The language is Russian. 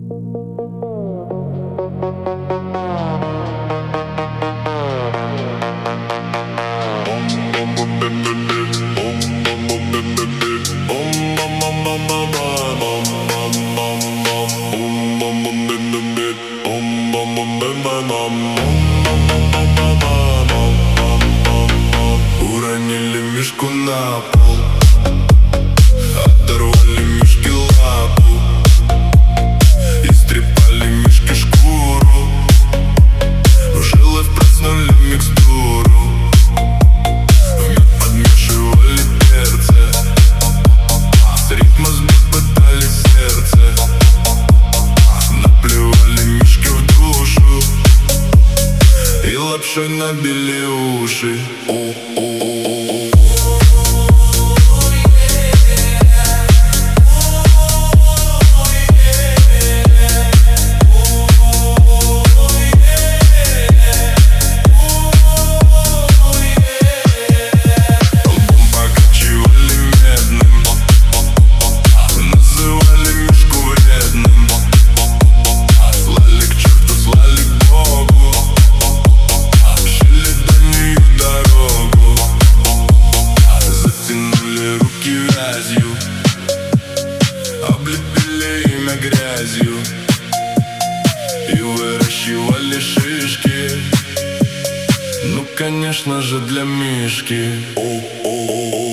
Уронили мишку на пол, оторвали мишке лапу, истрепали мишке шкуру, в жилы впрыснули микстуру, вмиг подмешивали перцы, с ритма сбить пытались сердце, наплевали мишке в душу и лапшой набили уши. Облепили имя грязью и выращивали шишки. Ну, конечно же, для Мишки.